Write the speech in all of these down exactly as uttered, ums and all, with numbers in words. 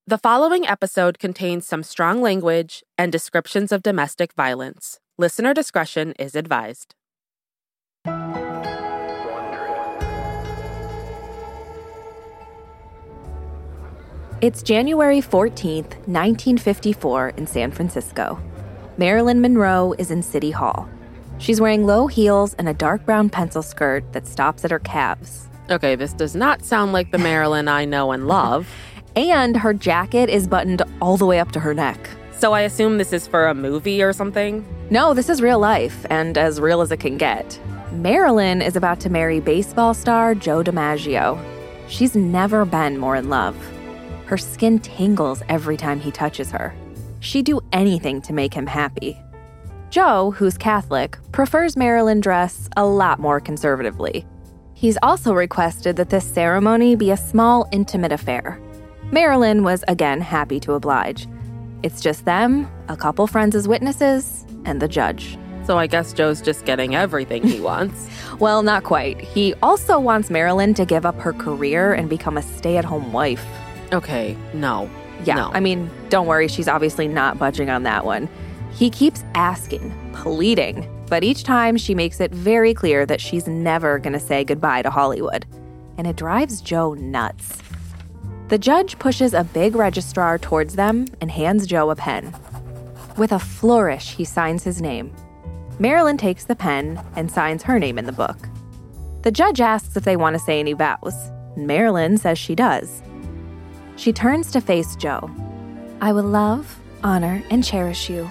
The following episode contains some strong language and descriptions of domestic violence. Listener discretion is advised. It's January fourteenth, nineteen fifty-four in San Francisco. Marilyn Monroe is in City Hall. She's wearing low heels and a dark brown pencil skirt that stops at her calves. Okay, this does not sound like the Marilyn I know and love. And her jacket is buttoned all the way up to her neck. So I assume this is for a movie or something? No, this is real life, and as real as it can get. Marilyn is about to marry baseball star Joe DiMaggio. She's never been more in love. Her skin tingles every time he touches her. She'd do anything to make him happy. Joe, who's Catholic, prefers Marilyn dress a lot more conservatively. He's also requested that this ceremony be a small, intimate affair. Marilyn was again happy to oblige. It's just them, a couple friends as witnesses, and the judge. So I guess Joe's just getting everything he wants. Well, not quite. He also wants Marilyn to give up her career and become a stay-at-home wife. Okay, no. Yeah, no. I mean, don't worry, she's obviously not budging on that one. He keeps asking, pleading, but each time she makes it very clear that she's never going to say goodbye to Hollywood. And it drives Joe nuts. The judge pushes a big registrar towards them and hands Joe a pen. With a flourish, he signs his name. Marilyn takes the pen and signs her name in the book. The judge asks if they want to say any vows. Marilyn says she does. She turns to face Joe. I will love, honor, and cherish you.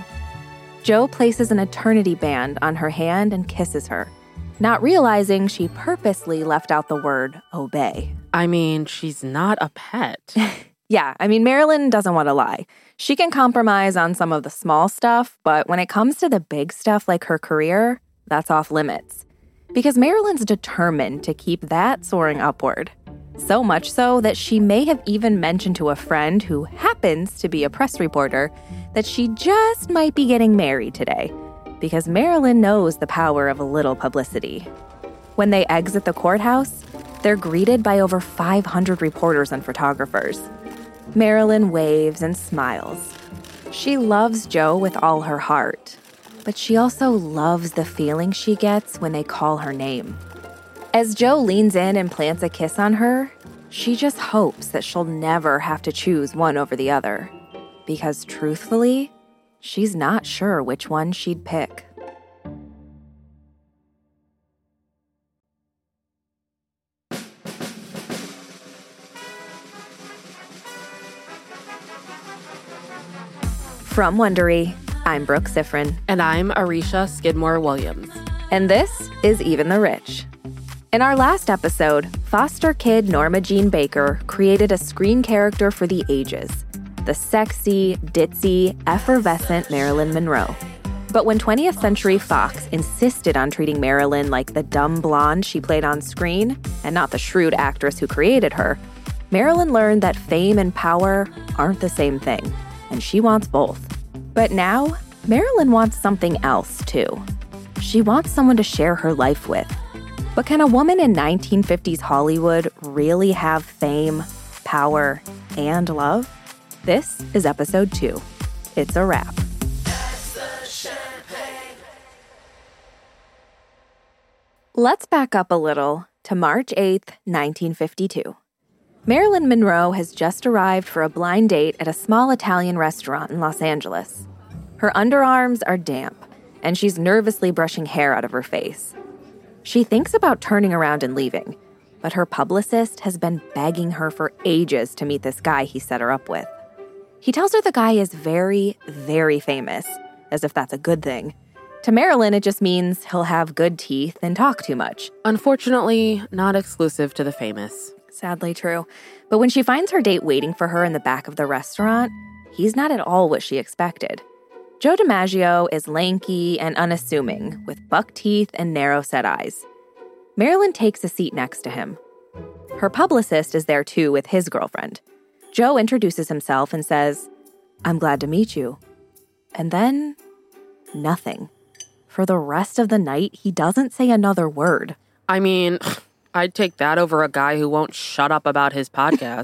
Joe places an eternity band on her hand and kisses her, not realizing she purposely left out the word obey. I mean, she's not a pet. Yeah, I mean, Marilyn doesn't want to lie. She can compromise on some of the small stuff, but when it comes to the big stuff like her career, that's off limits. Because Marilyn's determined to keep that soaring upward. So much so that she may have even mentioned to a friend who happens to be a press reporter that she just might be getting married today, because Marilyn knows the power of a little publicity. When they exit the courthouse, they're greeted by over five hundred reporters and photographers. Marilyn waves and smiles. She loves Joe with all her heart, but she also loves the feeling she gets when they call her name. As Joe leans in and plants a kiss on her, she just hopes that she'll never have to choose one over the other. Because truthfully, she's not sure which one she'd pick. From Wondery, I'm Brooke Sifrin. And I'm Arisha Skidmore Williams. And this is Even the Rich. In our last episode, foster kid Norma Jean Baker created a screen character for the ages, the sexy, ditzy, effervescent Marilyn Monroe. But when twentieth Century Fox insisted on treating Marilyn like the dumb blonde she played on screen, and not the shrewd actress who created her, Marilyn learned that fame and power aren't the same thing, and she wants both. But now, Marilyn wants something else, too. She wants someone to share her life with. But can a woman in nineteen fifties Hollywood really have fame, power, and love? This is episode two. It's a wrap. Let's back up a little to March eighth, nineteen fifty-two. Marilyn Monroe has just arrived for a blind date at a small Italian restaurant in Los Angeles. Her underarms are damp, and she's nervously brushing hair out of her face. She thinks about turning around and leaving, but her publicist has been begging her for ages to meet this guy he set her up with. He tells her the guy is very, very famous, as if that's a good thing. To Marilyn, it just means he'll have good teeth and talk too much. Unfortunately, not exclusive to the famous. Sadly true. But when she finds her date waiting for her in the back of the restaurant, he's not at all what she expected. Joe DiMaggio is lanky and unassuming, with buck teeth and narrow-set eyes. Marilyn takes a seat next to him. Her publicist is there too with his girlfriend. Joe introduces himself and says, "I'm glad to meet you." And then, nothing. For the rest of the night, he doesn't say another word. I mean, I'd take that over a guy who won't shut up about his podcast.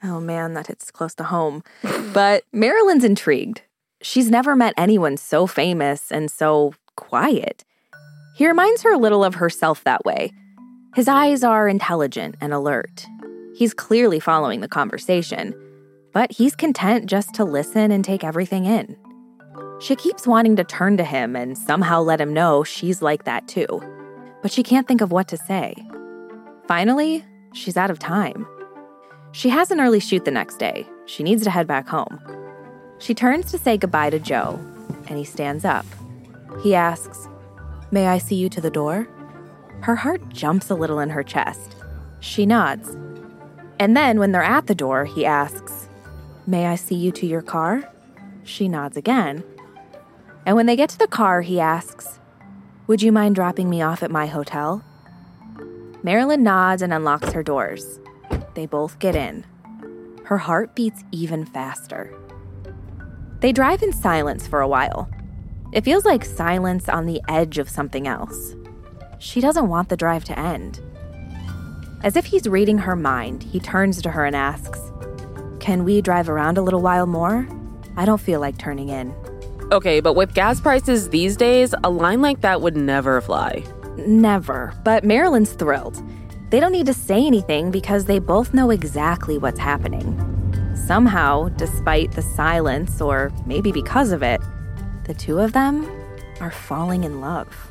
Oh man, that hits close to home. But Marilyn's intrigued. She's never met anyone so famous and so quiet. He reminds her a little of herself that way. His eyes are intelligent and alert. He's clearly following the conversation, but he's content just to listen and take everything in. She keeps wanting to turn to him and somehow let him know she's like that too, but she can't think of what to say. Finally, she's out of time. She has an early shoot the next day. She needs to head back home. She turns to say goodbye to Joe, and he stands up. He asks, "May I see you to the door?" Her heart jumps a little in her chest. She nods. And then when they're at the door, he asks, "May I see you to your car?" She nods again. And when they get to the car, he asks, "Would you mind dropping me off at my hotel?" Marilyn nods and unlocks her doors. They both get in. Her heart beats even faster. They drive in silence for a while. It feels like silence on the edge of something else. She doesn't want the drive to end. As if he's reading her mind, he turns to her and asks, "Can we drive around a little while more? I don't feel like turning in." Okay, but with gas prices these days, a line like that would never fly. Never, but Marilyn's thrilled. They don't need to say anything because they both know exactly what's happening. Somehow, despite the silence, or maybe because of it, the two of them are falling in love.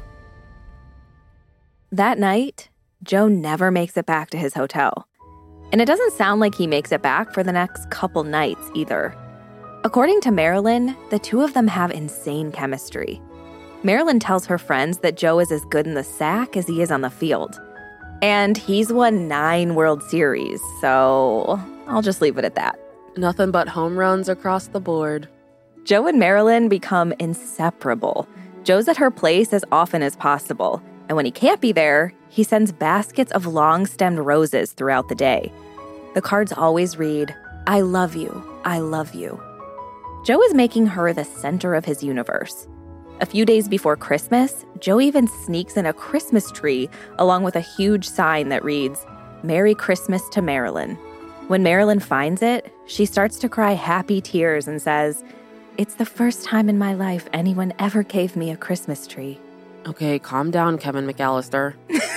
That night, Joe never makes it back to his hotel. And it doesn't sound like he makes it back for the next couple nights either. According to Marilyn, the two of them have insane chemistry. Marilyn tells her friends that Joe is as good in the sack as he is on the field. And he's won nine World Series, so I'll just leave it at that. Nothing but home runs across the board. Joe and Marilyn become inseparable. Joe's at her place as often as possible. And when he can't be there, he sends baskets of long-stemmed roses throughout the day. The cards always read, "I love you, I love you." Joe is making her the center of his universe. A few days before Christmas, Joe even sneaks in a Christmas tree along with a huge sign that reads, "Merry Christmas to Marilyn." When Marilyn finds it, she starts to cry happy tears and says, "It's the first time in my life anyone ever gave me a Christmas tree." Okay, calm down, Kevin McAllister.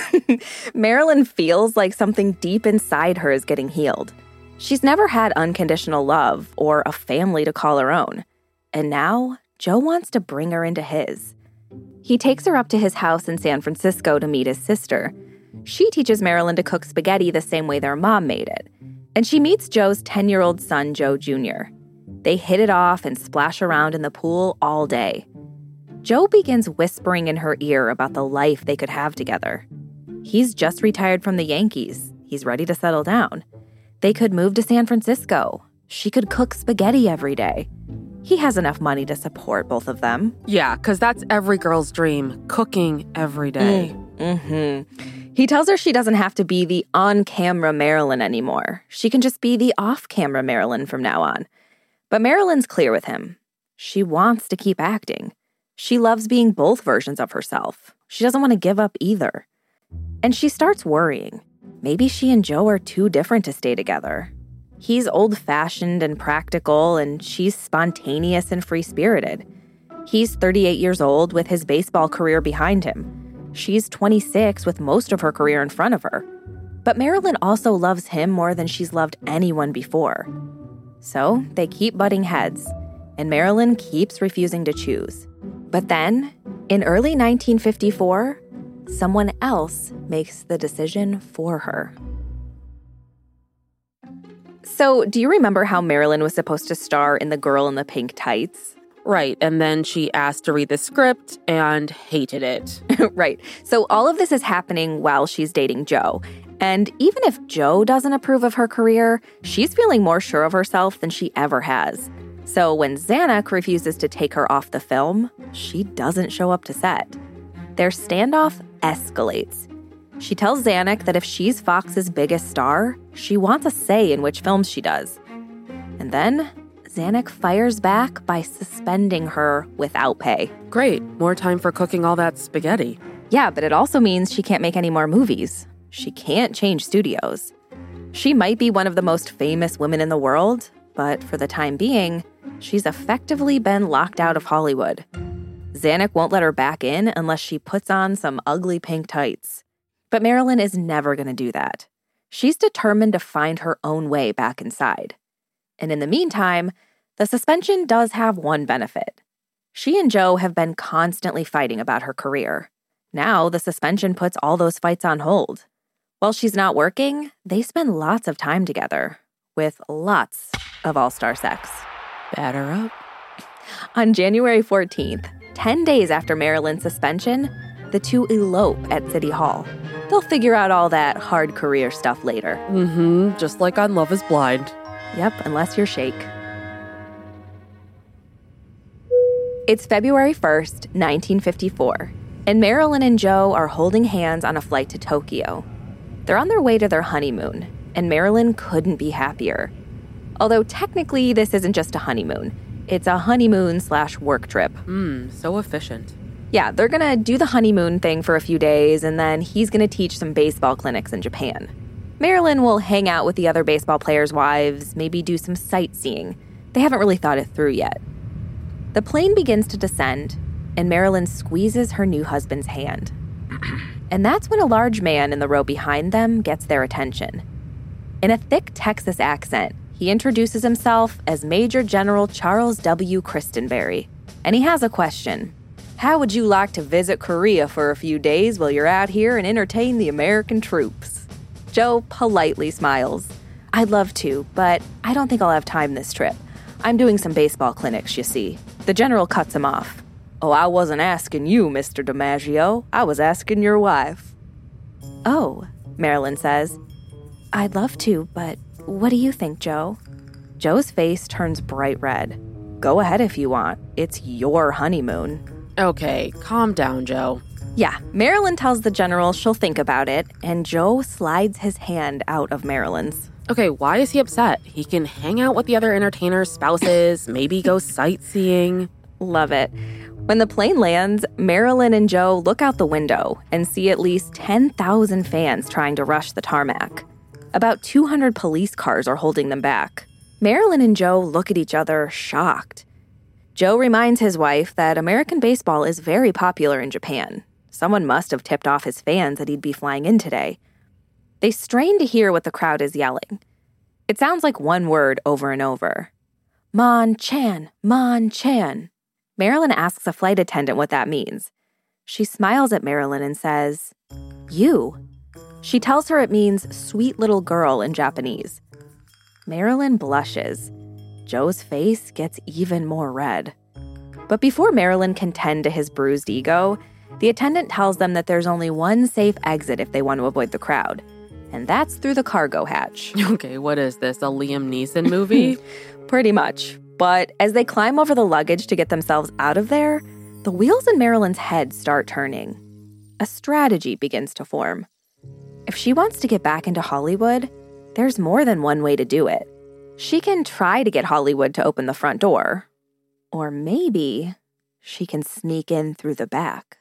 Marilyn feels like something deep inside her is getting healed. She's never had unconditional love or a family to call her own. And now, Joe wants to bring her into his. He takes her up to his house in San Francisco to meet his sister. She teaches Marilyn to cook spaghetti the same way their mom made it. And she meets Joe's ten-year-old son, Joe Junior They hit it off and splash around in the pool all day. Joe begins whispering in her ear about the life they could have together. He's just retired from the Yankees. He's ready to settle down. They could move to San Francisco. She could cook spaghetti every day. He has enough money to support both of them. Yeah, because that's every girl's dream, cooking every day. Mm, mm-hmm. He tells her she doesn't have to be the on-camera Marilyn anymore. She can just be the off-camera Marilyn from now on. But Marilyn's clear with him. She wants to keep acting. She loves being both versions of herself. She doesn't want to give up either. And she starts worrying. Maybe she and Joe are too different to stay together. He's old-fashioned and practical, and she's spontaneous and free-spirited. He's thirty-eight years old with his baseball career behind him. She's twenty-six with most of her career in front of her. But Marilyn also loves him more than she's loved anyone before. So they keep butting heads, and Marilyn keeps refusing to choose. But then, in early nineteen fifty-four, someone else makes the decision for her. So, do you remember how Marilyn was supposed to star in The Girl in the Pink Tights? Right, and then she asked to read the script and hated it. Right. So all of this is happening while she's dating Joe. And even if Joe doesn't approve of her career, she's feeling more sure of herself than she ever has. So when Zanuck refuses to take her off the film, she doesn't show up to set. Their standoff escalates. She tells Zanuck that if she's Fox's biggest star, she wants a say in which films she does. And then Zanuck fires back by suspending her without pay. Great. More time for cooking all that spaghetti. Yeah, but it also means she can't make any more movies. She can't change studios. She might be one of the most famous women in the world, but for the time being, she's effectively been locked out of Hollywood. Zanuck won't let her back in unless she puts on some ugly pink tights. But Marilyn is never going to do that. She's determined to find her own way back inside. And in the meantime, the suspension does have one benefit. She and Joe have been constantly fighting about her career. Now, the suspension puts all those fights on hold. While she's not working, they spend lots of time together, with lots of all-star sex. Batter up. On January fourteenth, ten days after Marilyn's suspension, the two elope at City Hall. They'll figure out all that hard career stuff later. Mm-hmm, just like on Love is Blind. Yep, unless you're Shake. It's February first, nineteen fifty-four, and Marilyn and Joe are holding hands on a flight to Tokyo. They're on their way to their honeymoon, and Marilyn couldn't be happier. Although technically this isn't just a honeymoon. It's a honeymoon slash work trip. Mmm, so efficient. Yeah, they're gonna do the honeymoon thing for a few days, and then he's gonna teach some baseball clinics in Japan. Marilyn will hang out with the other baseball players' wives, maybe do some sightseeing. They haven't really thought it through yet. The plane begins to descend, and Marilyn squeezes her new husband's hand. And that's when a large man in the row behind them gets their attention. In a thick Texas accent, he introduces himself as Major General Charles W. Christenberry, and he has a question. How would you like to visit Korea for a few days while you're out here and entertain the American troops? Joe politely smiles. I'd love to, but I don't think I'll have time this trip. I'm doing some baseball clinics, you see. The general cuts him off. Oh, I wasn't asking you, Mister DiMaggio. I was asking your wife. Oh, Marilyn says. I'd love to, but what do you think, Joe? Joe's face turns bright red. Go ahead if you want. It's your honeymoon. Okay, calm down, Joe. Yeah, Marilyn tells the general she'll think about it, and Joe slides his hand out of Marilyn's. Okay, why is he upset? He can hang out with the other entertainers' spouses, maybe go sightseeing. Love it. When the plane lands, Marilyn and Joe look out the window and see at least ten thousand fans trying to rush the tarmac. About two hundred police cars are holding them back. Marilyn and Joe look at each other, shocked. Joe reminds his wife that American baseball is very popular in Japan. Someone must have tipped off his fans that he'd be flying in today. They strain to hear what the crowd is yelling. It sounds like one word over and over. Man-chan, Man-chan. Marilyn asks a flight attendant what that means. She smiles at Marilyn and says, you. She tells her it means sweet little girl in Japanese. Marilyn blushes. Joe's face gets even more red. But before Marilyn can tend to his bruised ego, the attendant tells them that there's only one safe exit if they want to avoid the crowd. And that's through the cargo hatch. Okay, what is this, a Liam Neeson movie? Pretty much. But as they climb over the luggage to get themselves out of there, the wheels in Marilyn's head start turning. A strategy begins to form. If she wants to get back into Hollywood, there's more than one way to do it. She can try to get Hollywood to open the front door. Or maybe she can sneak in through the back.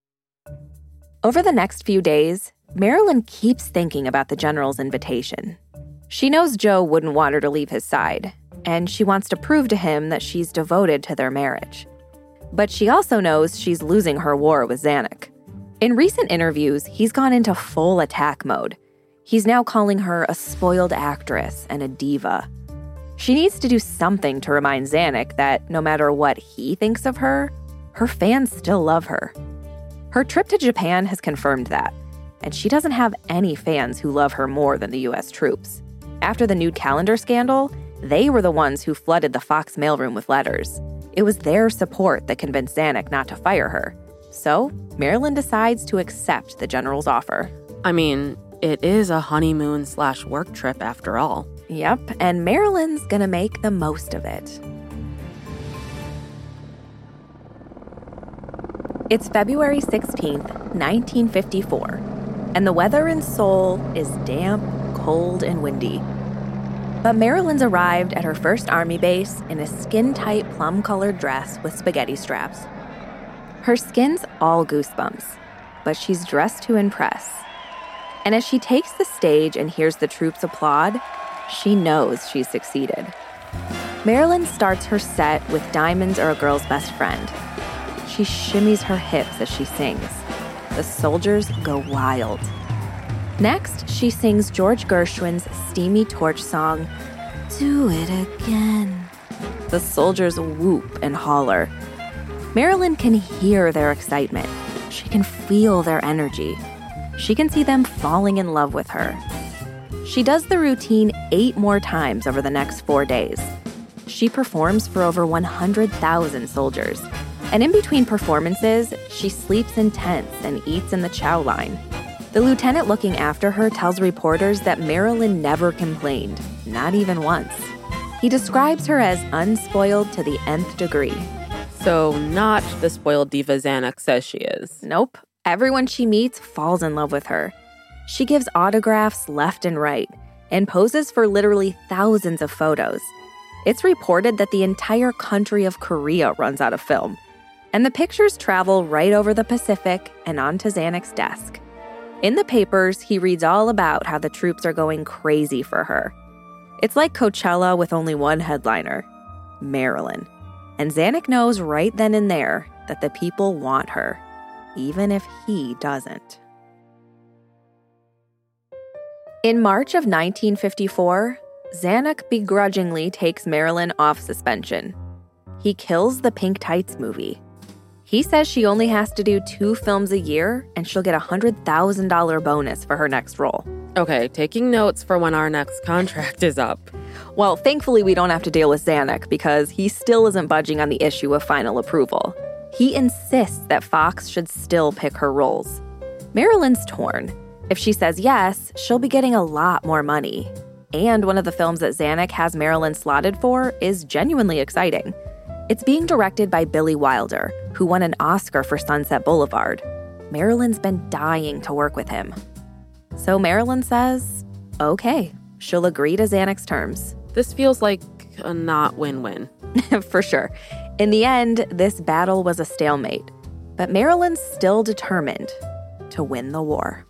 Over the next few days, Marilyn keeps thinking about the general's invitation. She knows Joe wouldn't want her to leave his side, and she wants to prove to him that she's devoted to their marriage. But she also knows she's losing her war with Zanuck. In recent interviews, he's gone into full attack mode. He's now calling her a spoiled actress and a diva. She needs to do something to remind Zanuck that no matter what he thinks of her, her fans still love her. Her trip to Japan has confirmed that, and she doesn't have any fans who love her more than the U S troops. After the nude calendar scandal, they were the ones who flooded the Fox mailroom with letters. It was their support that convinced Zanuck not to fire her. So, Marilyn decides to accept the general's offer. I mean, it is a honeymoon slash work trip after all. Yep, and Marilyn's gonna make the most of it. It's February sixteenth, nineteen fifty-four, and the weather in Seoul is damp, cold, and windy. But Marilyn's arrived at her first army base in a skin-tight plum-colored dress with spaghetti straps. Her skin's all goosebumps, but she's dressed to impress. And as she takes the stage and hears the troops applaud, she knows she's succeeded. Marilyn starts her set with Diamonds Are a Girl's Best Friend. She shimmies her hips as she sings. The soldiers go wild. Next, she sings George Gershwin's steamy torch song, Do It Again. The soldiers whoop and holler. Marilyn can hear their excitement. She can feel their energy. She can see them falling in love with her. She does the routine eight more times over the next four days. She performs for over one hundred thousand soldiers. And in between performances, she sleeps in tents and eats in the chow line. The lieutenant looking after her tells reporters that Marilyn never complained, not even once. He describes her as unspoiled to the nth degree. So not the spoiled diva Zanuck says she is. Nope. Everyone she meets falls in love with her. She gives autographs left and right and poses for literally thousands of photos. It's reported that the entire country of Korea runs out of film. And the pictures travel right over the Pacific and onto Zanuck's desk. In the papers, he reads all about how the troops are going crazy for her. It's like Coachella with only one headliner, Marilyn. And Zanuck knows right then and there that the people want her, even if he doesn't. In March of nineteen fifty-four, Zanuck begrudgingly takes Marilyn off suspension. He kills the Pink Tights movie. He says she only has to do two films a year and she'll get a one hundred thousand dollars bonus for her next role. Okay, taking notes for when our next contract is up. Well, thankfully we don't have to deal with Zanuck because he still isn't budging on the issue of final approval. He insists that Fox should still pick her roles. Marilyn's torn. If she says yes, she'll be getting a lot more money. And one of the films that Zanuck has Marilyn slotted for is genuinely exciting. It's being directed by Billy Wilder, who won an Oscar for Sunset Boulevard. Marilyn's been dying to work with him. So Marilyn says, okay, she'll agree to Zanuck's terms. This feels like a not win-win. For sure. In the end, this battle was a stalemate. But Marilyn's still determined to win the war.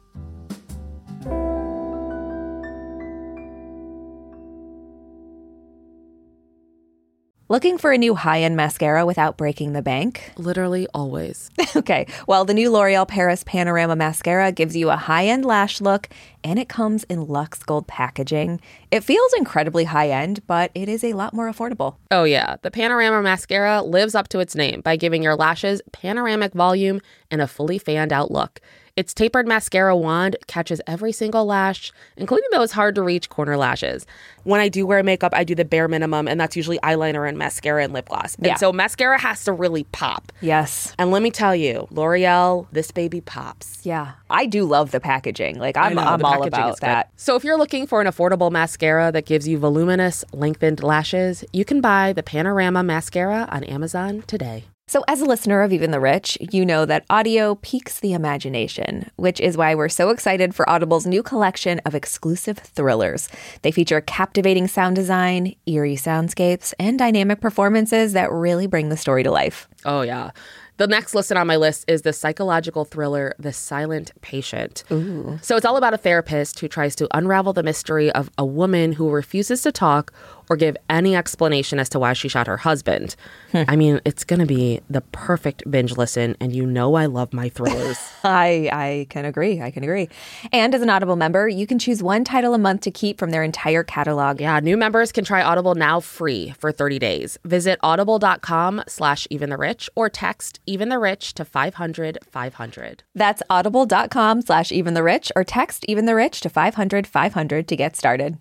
Looking for a new high-end mascara without breaking the bank? Literally always. Okay, well, the new L'Oreal Paris Panorama Mascara gives you a high-end lash look, and it comes in Luxe Gold packaging. It feels incredibly high-end, but it is a lot more affordable. Oh yeah, the Panorama Mascara lives up to its name by giving your lashes panoramic volume and a fully fanned-out look. Its tapered mascara wand catches every single lash, including those hard-to-reach corner lashes. When I do wear makeup, I do the bare minimum, and that's usually eyeliner and mascara and lip gloss. And yeah. so mascara has to really pop. Yes. And let me tell you, L'Oreal, this baby pops. Yeah. I do love the packaging. Like, I'm, know, I'm all about that. So if you're looking for an affordable mascara that gives you voluminous, lengthened lashes, you can buy the Panorama Mascara on Amazon today. So as a listener of Even the Rich, you know that audio piques the imagination, which is why we're so excited for Audible's new collection of exclusive thrillers. They feature captivating sound design, eerie soundscapes, and dynamic performances that really bring the story to life. Oh, yeah. The next listed on my list is the psychological thriller, The Silent Patient. Ooh. So it's all about a therapist who tries to unravel the mystery of a woman who refuses to talk or give any explanation as to why she shot her husband. Hmm. I mean, it's going to be the perfect binge listen, and you know I love my thrillers. I I can agree. I can agree. And as an Audible member, you can choose one title a month to keep from their entire catalog. Yeah, new members can try Audible now free for thirty days. Visit audible.com slash even the rich or text even the rich to five hundred five hundred. That's audible.com slash even the rich or text even the rich to five hundred five hundred to get started.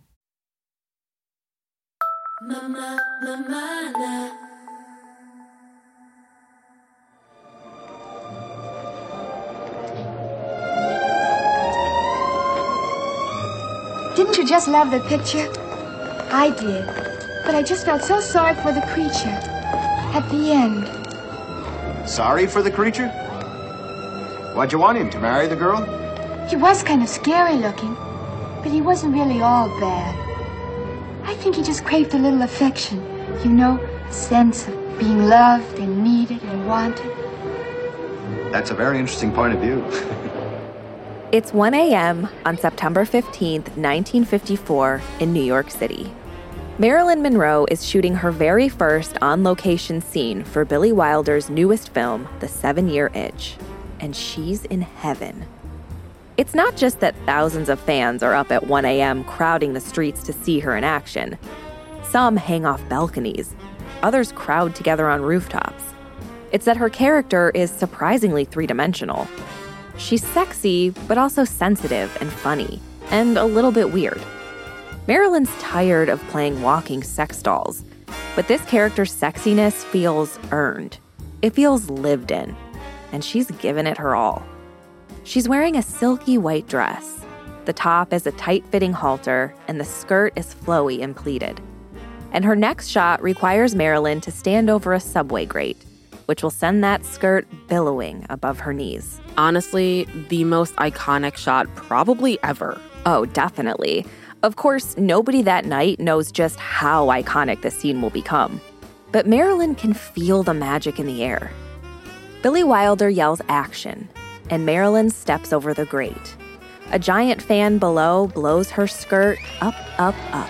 Mama, mama, Didn't you just love the picture? I did. But I just felt so sorry for the creature. At the end. Sorry for the creature? Why'd you want him, to marry the girl? He was kind of scary looking, but he wasn't really all bad. I think he just craved a little affection. You know, a sense of being loved and needed and wanted. That's a very interesting point of view. It's one a.m. on September fifteenth, nineteen fifty-four, in New York City. Marilyn Monroe is shooting her very first on-location scene for Billy Wilder's newest film, The Seven-Year Itch, and she's in heaven. It's not just that thousands of fans are up at one a.m. crowding the streets to see her in action. Some hang off balconies. Others crowd together on rooftops. It's that her character is surprisingly three-dimensional. She's sexy, but also sensitive and funny, and a little bit weird. Marilyn's tired of playing walking sex dolls, but this character's sexiness feels earned. It feels lived in, and she's given it her all. She's wearing a silky white dress. The top is a tight-fitting halter, and the skirt is flowy and pleated. And her next shot requires Marilyn to stand over a subway grate, which will send that skirt billowing above her knees. Honestly, the most iconic shot probably ever. Oh, definitely. Of course, nobody that night knows just how iconic this scene will become. But Marilyn can feel the magic in the air. Billy Wilder yells action, and Marilyn steps over the grate. A giant fan below blows her skirt up, up, up.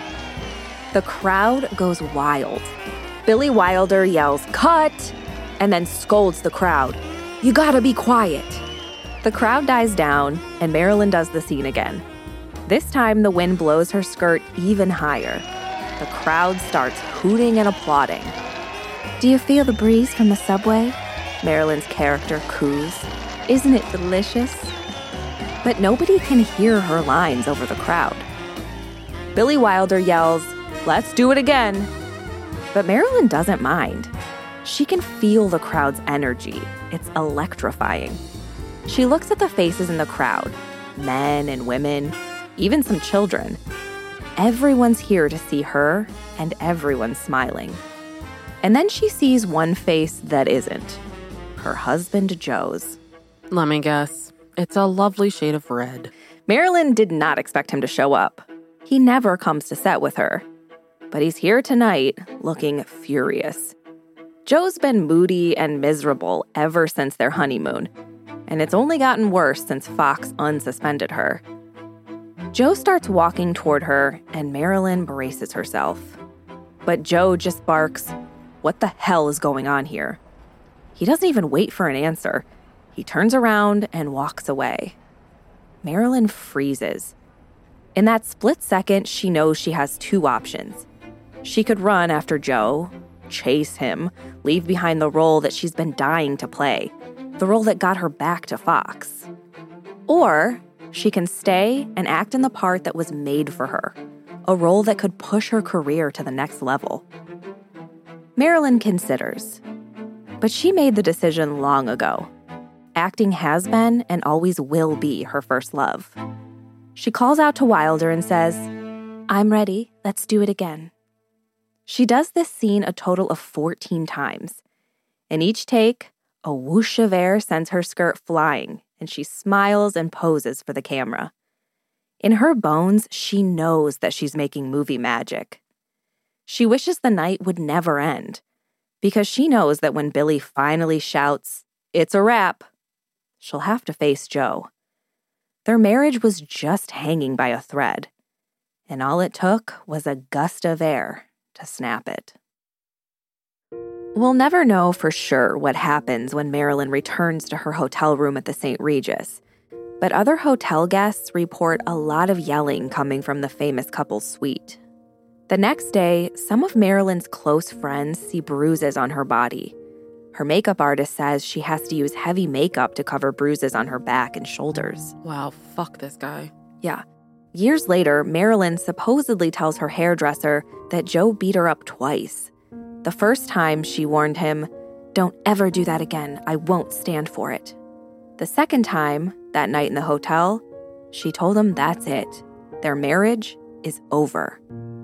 The crowd goes wild. Billy Wilder yells, "Cut!" and then scolds the crowd. "You gotta be quiet." The crowd dies down, and Marilyn does the scene again. This time, the wind blows her skirt even higher. The crowd starts hooting and applauding. "Do you feel the breeze from the subway?" Marilyn's character coos. "Isn't it delicious?" But nobody can hear her lines over the crowd. Billy Wilder yells, "Let's do it again." But Marilyn doesn't mind. She can feel the crowd's energy. It's electrifying. She looks at the faces in the crowd, men and women, even some children. Everyone's here to see her, and everyone's smiling. And then she sees one face that isn't. Her husband, Joe's. Let me guess. It's a lovely shade of red. Marilyn did not expect him to show up. He never comes to set with her. But he's here tonight, looking furious. Joe's been moody and miserable ever since their honeymoon, and it's only gotten worse since Fox unsuspended her. Joe starts walking toward her, and Marilyn braces herself. But Joe just barks, "What the hell is going on here?" He doesn't even wait for an answer. He turns around and walks away. Marilyn freezes. In that split second, she knows she has two options. She could run after Joe, chase him, leave behind the role that she's been dying to play, the role that got her back to Fox. Or she can stay and act in the part that was made for her, a role that could push her career to the next level. Marilyn considers, but she made the decision long ago. Acting has been and always will be her first love. She calls out to Wilder and says, "I'm ready, let's do it again." She does this scene a total of fourteen times. In each take, a whoosh of air sends her skirt flying, and she smiles and poses for the camera. In her bones, she knows that she's making movie magic. She wishes the night would never end, because she knows that when Billy finally shouts, "It's a wrap," she'll have to face Joe. Their marriage was just hanging by a thread, and all it took was a gust of air to snap it. We'll never know for sure what happens when Marilyn returns to her hotel room at the Saint Regis, but other hotel guests report a lot of yelling coming from the famous couple's suite. The next day, some of Marilyn's close friends see bruises on her body. Her makeup artist says she has to use heavy makeup to cover bruises on her back and shoulders. Wow, fuck this guy. Yeah. Years later, Marilyn supposedly tells her hairdresser that Joe beat her up twice. The first time, she warned him, "Don't ever do that again. I won't stand for it." The second time, that night in the hotel, she told him that's it. Their marriage is over.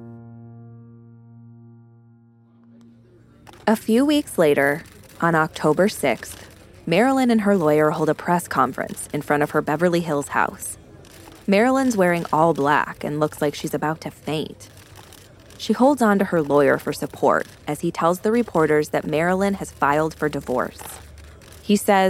A few weeks later, on October sixth, Marilyn and her lawyer hold a press conference in front of her Beverly Hills house. Marilyn's wearing all black and looks like she's about to faint. She holds on to her lawyer for support as he tells the reporters that Marilyn has filed for divorce. He says,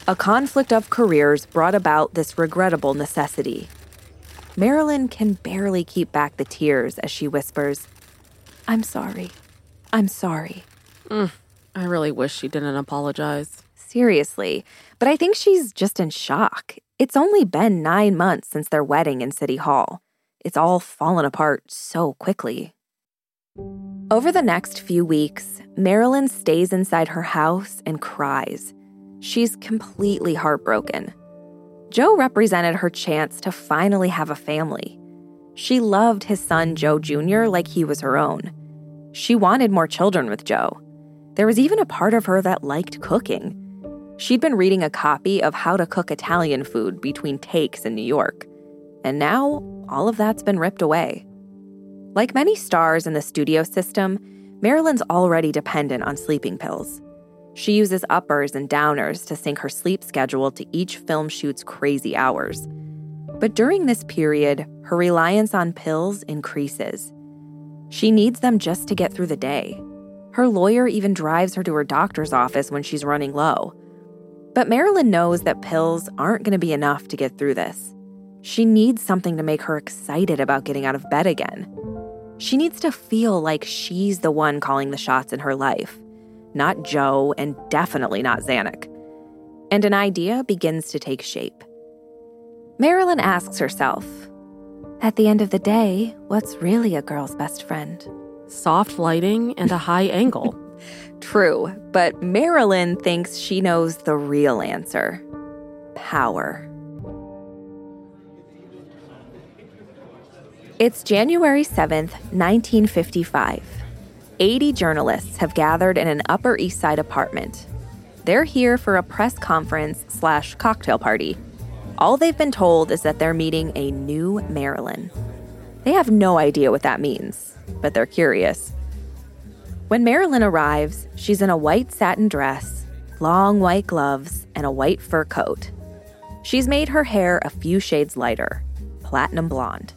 A conflict of careers brought about this regrettable necessity. Marilyn can barely keep back the tears as she whispers, "I'm sorry. I'm sorry." Mm, I really wish she didn't apologize. Seriously, but I think she's just in shock. It's only been nine months since their wedding in City Hall. It's all fallen apart so quickly. Over the next few weeks, Marilyn stays inside her house and cries. She's completely heartbroken. Joe represented her chance to finally have a family. She loved his son, Joe Junior, like he was her own. She wanted more children with Joe. There was even a part of her that liked cooking. She'd been reading a copy of How to Cook Italian Food between takes in New York. And now, all of that's been ripped away. Like many stars in the studio system, Marilyn's already dependent on sleeping pills. She uses uppers and downers to sync her sleep schedule to each film shoot's crazy hours. But during this period, her reliance on pills increases. She needs them just to get through the day. Her lawyer even drives her to her doctor's office when she's running low. But Marilyn knows that pills aren't going to be enough to get through this. She needs something to make her excited about getting out of bed again. She needs to feel like she's the one calling the shots in her life, not Joe and definitely not Zanuck. And an idea begins to take shape. Marilyn asks herself, at the end of the day, what's really a girl's best friend? Soft lighting and a high angle. True, but Marilyn thinks she knows the real answer. Power. It's January seventh, nineteen fifty-five. eighty journalists have gathered in an Upper East Side apartment. They're here for a press conference slash cocktail party. All they've been told is that they're meeting a new Marilyn. They have no idea what that means, but they're curious. When Marilyn arrives, she's in a white satin dress, long white gloves, and a white fur coat. She's made her hair a few shades lighter, platinum blonde.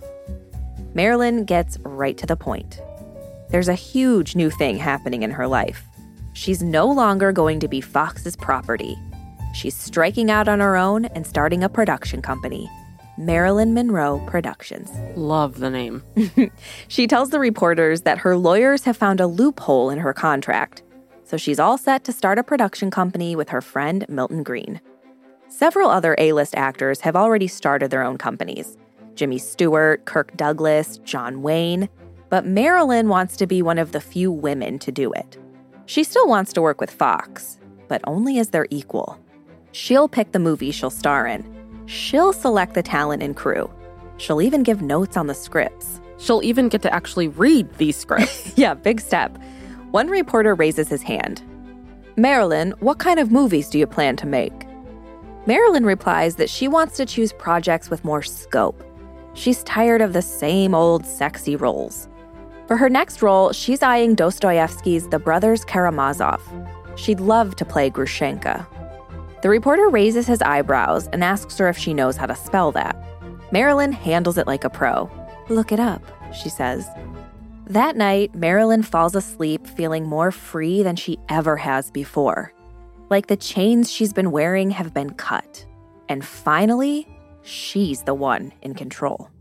Marilyn gets right to the point. There's a huge new thing happening in her life. She's no longer going to be Fox's property. She's striking out on her own and starting a production company, Marilyn Monroe Productions. Love the name. She tells the reporters that her lawyers have found a loophole in her contract, so she's all set to start a production company with her friend Milton Green. Several other A-list actors have already started their own companies. Jimmy Stewart, Kirk Douglas, John Wayne. But Marilyn wants to be one of the few women to do it. She still wants to work with Fox, but only as their equal. She'll pick the movie she'll star in. She'll select the talent and crew. She'll even give notes on the scripts. She'll even get to actually read these scripts. Yeah, big step. One reporter raises his hand. Marilyn, what kind of movies do you plan to make? Marilyn replies that she wants to choose projects with more scope. She's tired of the same old sexy roles. For her next role, she's eyeing Dostoevsky's The Brothers Karamazov. She'd love to play Grushenka. The reporter raises his eyebrows and asks her if she knows how to spell that. Marilyn handles it like a pro. Look it up, she says. That night, Marilyn falls asleep feeling more free than she ever has before. Like the chains she's been wearing have been cut. And finally, she's the one in control.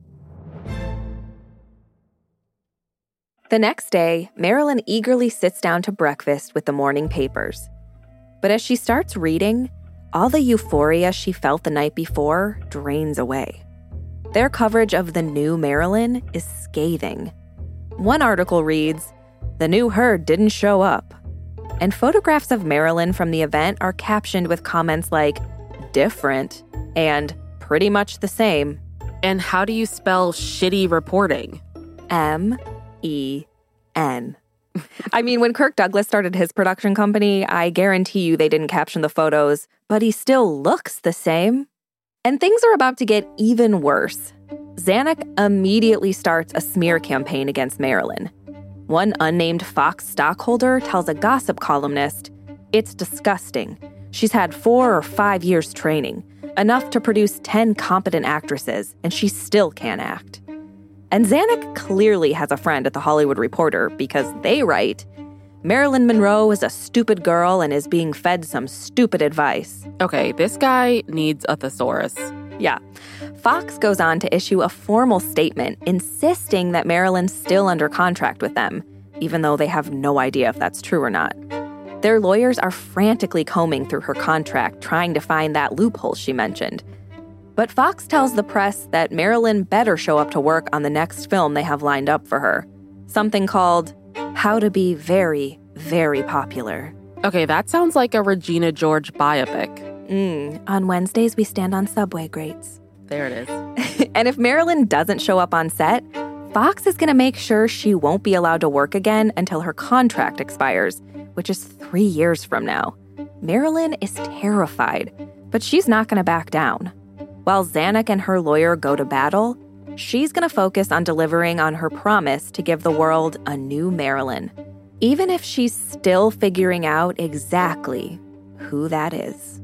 The next day, Marilyn eagerly sits down to breakfast with the morning papers. But as she starts reading, all the euphoria she felt the night before drains away. Their coverage of the new Marilyn is scathing. One article reads, "The new her didn't show up." And photographs of Marilyn from the event are captioned with comments like, different, and pretty much the same. And how do you spell shitty reporting? M E N. I mean, when Kirk Douglas started his production company, I guarantee you they didn't caption the photos, but he still looks the same. And things are about to get even worse. Zanuck immediately starts a smear campaign against Marilyn. One unnamed Fox stockholder tells a gossip columnist, "It's disgusting. She's had four or five years training, enough to produce ten competent actresses, and she still can't act." And Zanuck clearly has a friend at The Hollywood Reporter because they write, Marilyn Monroe is a stupid girl and is being fed some stupid advice. Okay, this guy needs a thesaurus. Yeah. Fox goes on to issue a formal statement insisting that Marilyn's still under contract with them, even though they have no idea if that's true or not. Their lawyers are frantically combing through her contract, trying to find that loophole she mentioned. But Fox tells the press that Marilyn better show up to work on the next film they have lined up for her, something called How to Be Very, Very Popular. Okay, that sounds like a Regina George biopic. Mm, on Wednesdays, we stand on subway grates. There it is. And if Marilyn doesn't show up on set, Fox is going to make sure she won't be allowed to work again until her contract expires, which is three years from now. Marilyn is terrified, but she's not going to back down. While Zanuck and her lawyer go to battle, she's going to focus on delivering on her promise to give the world a new Marilyn, even if she's still figuring out exactly who that is.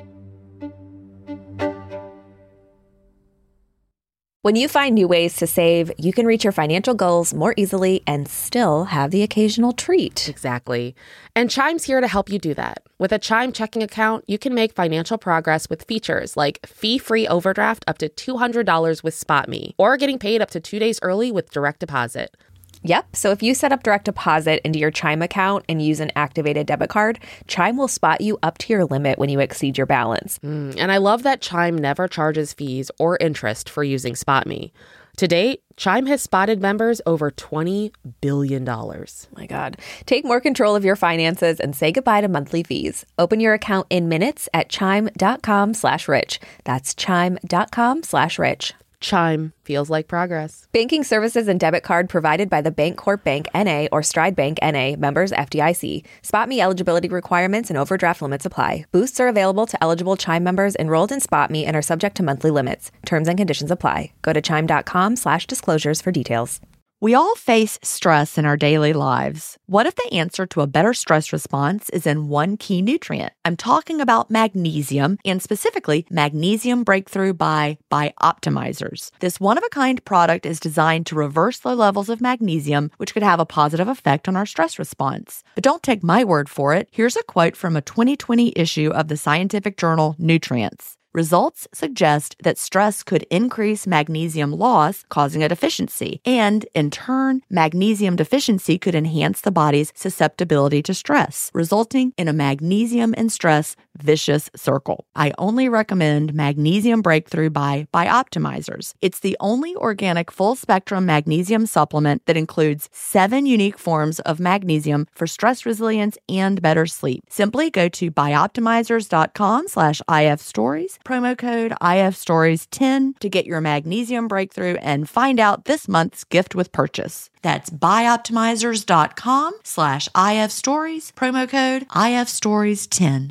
When you find new ways to save, you can reach your financial goals more easily and still have the occasional treat. Exactly. And Chime's here to help you do that. With a Chime checking account, you can make financial progress with features like fee-free overdraft up to two hundred dollars with SpotMe, or getting paid up to two days early with direct deposit. Yep. So if you set up direct deposit into your Chime account and use an activated debit card, Chime will spot you up to your limit when you exceed your balance. Mm, and I love that Chime never charges fees or interest for using SpotMe. To date, Chime has spotted members over twenty billion dollars. My God. Take more control of your finances and say goodbye to monthly fees. Open your account in minutes at chime.com slash rich. That's chime.com slash rich. Chime feels like progress. Banking services and debit card provided by the Bancorp Bank N A or Stride Bank N A, members F D I C. SpotMe eligibility requirements and overdraft limits apply. Boosts are available to eligible Chime members enrolled in SpotMe and are subject to monthly limits. Terms and conditions apply. Go to chime.com slash disclosures for details. We all face stress in our daily lives. What if the answer to a better stress response is in one key nutrient? I'm talking about magnesium, and specifically Magnesium Breakthrough by Bioptimizers. This one-of-a-kind product is designed to reverse low levels of magnesium, which could have a positive effect on our stress response. But don't take my word for it. Here's a quote from a twenty twenty issue of the scientific journal Nutrients. Results suggest that stress could increase magnesium loss, causing a deficiency. And, in turn, magnesium deficiency could enhance the body's susceptibility to stress, resulting in a magnesium and stress vicious circle. I only recommend Magnesium Breakthrough by Bioptimizers. It's the only organic full-spectrum magnesium supplement that includes seven unique forms of magnesium for stress resilience and better sleep. Simply go to bioptimizers.com slash ifstories, promo code I F stories ten to get your Magnesium Breakthrough and find out this month's gift with purchase. That's bioptimizers.com slash ifstories, promo code I F stories ten.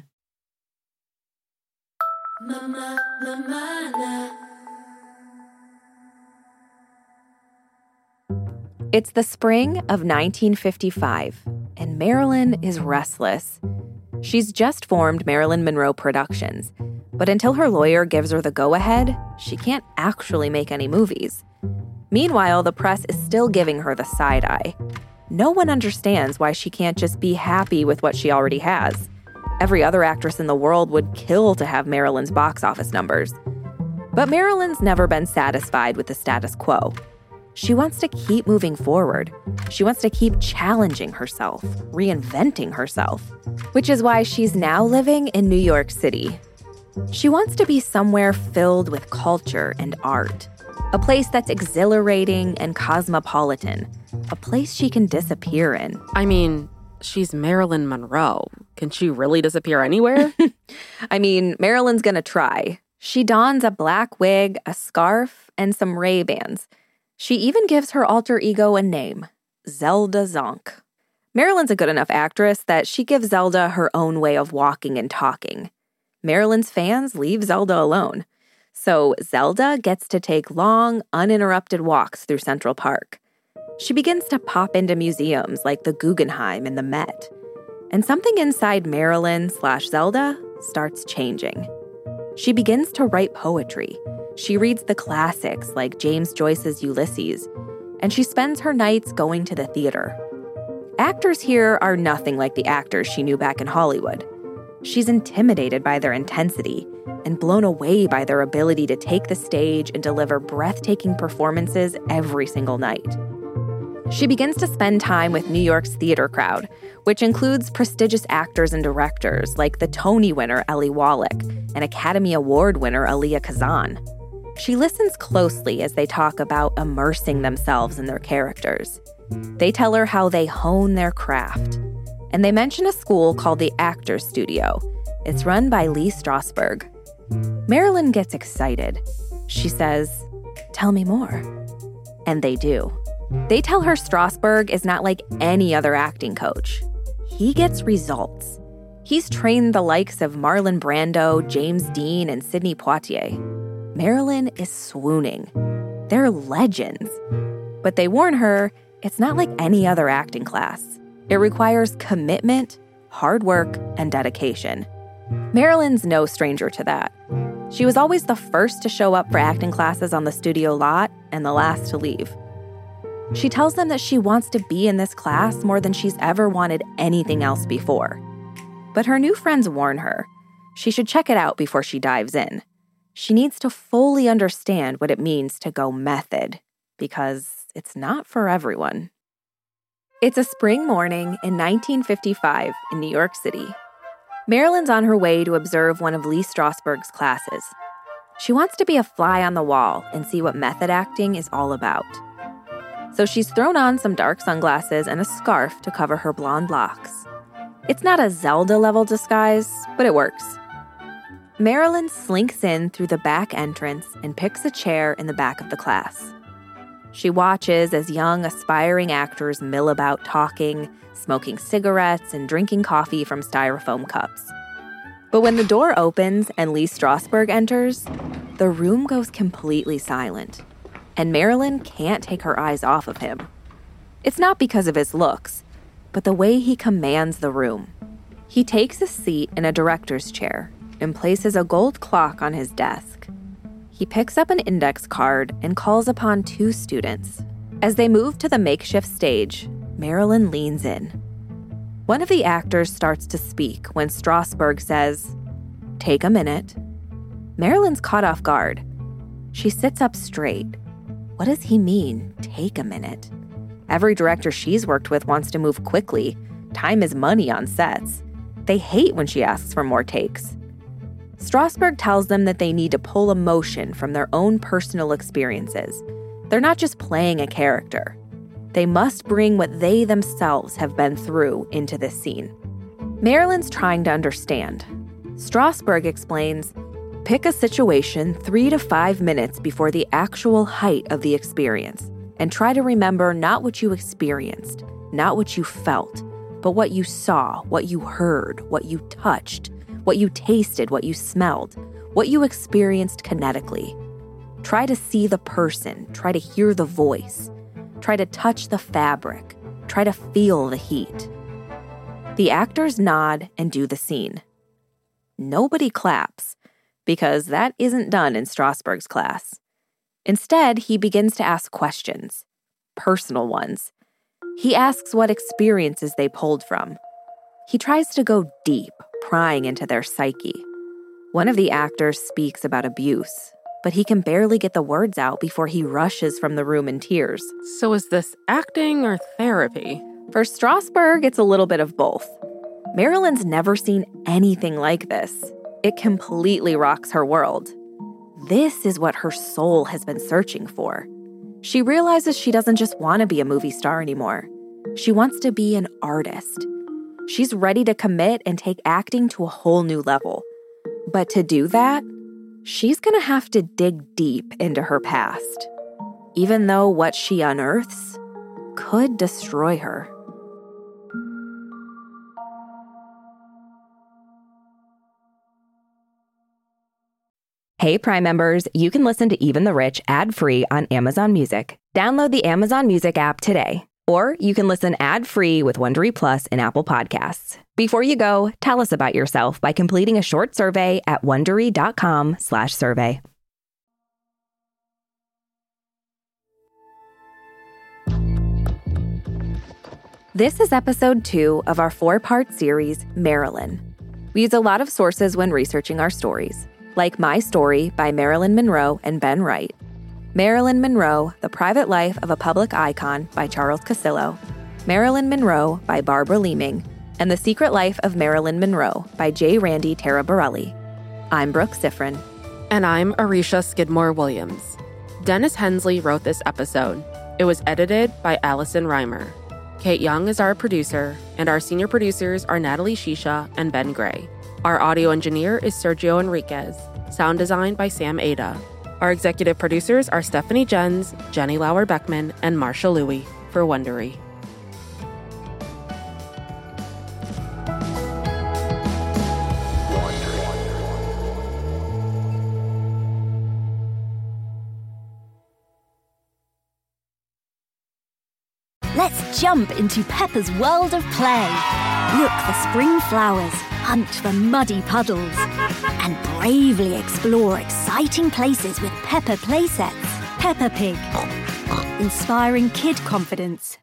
Mama, mama, It's the spring of nineteen fifty-five, and Marilyn is restless. She's just formed Marilyn Monroe Productions, but until her lawyer gives her the go-ahead, she can't actually make any movies. Meanwhile, the press is still giving her the side eye. No one understands why she can't just be happy with what she already has. Every other actress in the world would kill to have Marilyn's box office numbers. But Marilyn's never been satisfied with the status quo. She wants to keep moving forward. She wants to keep challenging herself, reinventing herself, which is why she's now living in New York City. She wants to be somewhere filled with culture and art, a place that's exhilarating and cosmopolitan, a place she can disappear in. I mean, she's Marilyn Monroe. Can she really disappear anywhere? I mean, Marilyn's gonna try. She dons a black wig, a scarf, and some Ray-Bans. She even gives her alter ego a name, Zelda Zonk. Marilyn's a good enough actress that she gives Zelda her own way of walking and talking. Marilyn's fans leave Zelda alone. So Zelda gets to take long, uninterrupted walks through Central Park. She begins to pop into museums like the Guggenheim and the Met. And something inside Marilyn slash Zelda starts changing. She begins to write poetry. She reads the classics like James Joyce's Ulysses, and she spends her nights going to the theater. Actors here are nothing like the actors she knew back in Hollywood. She's intimidated by their intensity and blown away by their ability to take the stage and deliver breathtaking performances every single night. She begins to spend time with New York's theater crowd, which includes prestigious actors and directors like the Tony winner Eli Wallach and Academy Award winner Elia Kazan. She listens closely as they talk about immersing themselves in their characters. They tell her how they hone their craft. And they mention a school called the Actors Studio. It's run by Lee Strasberg. Marilyn gets excited. She says, "Tell me more." And they do. They tell her Strasberg is not like any other acting coach. He gets results. He's trained the likes of Marlon Brando, James Dean, and Sidney Poitier. Marilyn is swooning. They're legends. But they warn her it's not like any other acting class. It requires commitment, hard work, and dedication. Marilyn's no stranger to that. She was always the first to show up for acting classes on the studio lot and the last to leave. She tells them that she wants to be in this class more than she's ever wanted anything else before. But her new friends warn her she should check it out before she dives in. She needs to fully understand what it means to go method, because it's not for everyone. It's a spring morning in nineteen fifty-five in New York City. Marilyn's on her way to observe one of Lee Strasberg's classes. She wants to be a fly on the wall and see what method acting is all about. So she's thrown on some dark sunglasses and a scarf to cover her blonde locks. It's not a Zelda-level disguise, but it works. Marilyn slinks in through the back entrance and picks a chair in the back of the class. She watches as young, aspiring actors mill about talking, smoking cigarettes, and drinking coffee from styrofoam cups. But when the door opens and Lee Strasberg enters, the room goes completely silent, and Marilyn can't take her eyes off of him. It's not because of his looks, but the way he commands the room. He takes a seat in a director's chair and places a gold clock on his desk. He picks up an index card and calls upon two students. As they move to the makeshift stage, Marilyn leans in. One of the actors starts to speak when Strasberg says, "Take a minute." Marilyn's caught off guard. She sits up straight. What does he mean, take a minute? Every director she's worked with wants to move quickly. Time is money on sets. They hate when she asks for more takes. Strasberg tells them that they need to pull emotion from their own personal experiences. They're not just playing a character. They must bring what they themselves have been through into this scene. Marilyn's trying to understand. Strasberg explains, pick a situation three to five minutes before the actual height of the experience and try to remember not what you experienced, not what you felt, but what you saw, what you heard, what you touched, what you tasted, what you smelled, what you experienced kinetically. Try to see the person, try to hear the voice, try to touch the fabric, try to feel the heat. The actors nod and do the scene. Nobody claps, because that isn't done in Strasberg's class. Instead, he begins to ask questions, personal ones. He asks what experiences they pulled from. He tries to go deep, prying into their psyche. One of the actors speaks about abuse, but he can barely get the words out before he rushes from the room in tears. So is this acting or therapy? For Strasberg, it's a little bit of both. Marilyn's never seen anything like this. It completely rocks her world. This is what her soul has been searching for. She realizes she doesn't just want to be a movie star anymore. She wants to be an artist. She's ready to commit and take acting to a whole new level. But to do that, she's going to have to dig deep into her past, even though what she unearths could destroy her. Hey, Prime members, you can listen to Even the Rich ad-free on Amazon Music. Download the Amazon Music app today. Or you can listen ad-free with Wondery Plus in Apple Podcasts. Before you go, tell us about yourself by completing a short survey at Wondery.com slash survey. This is episode two of our four-part series, Marilyn. We use a lot of sources when researching our stories, like My Story by Marilyn Monroe and Ben Wright, Marilyn Monroe, The Private Life of a Public Icon by Charles Cassillo, Marilyn Monroe by Barbara Leeming, and The Secret Life of Marilyn Monroe by J. Randy Taraborelli. I'm Brooke Siffrin. And I'm Arisha Skidmore-Williams. Dennis Hensley wrote this episode. It was edited by Allison Reimer. Kate Young is our producer, and our senior producers are Natalie Shisha and Ben Gray. Our audio engineer is Sergio Enriquez. Sound design by Sam Ada. Our executive producers are Stephanie Jens, Jenny Lauer-Beckman, and Marsha Louie for Wondery. Let's jump into Peppa's world of play. Look for spring flowers, hunt for muddy puddles, and bravely explore exciting places with Peppa playsets. Peppa Pig, inspiring kid confidence.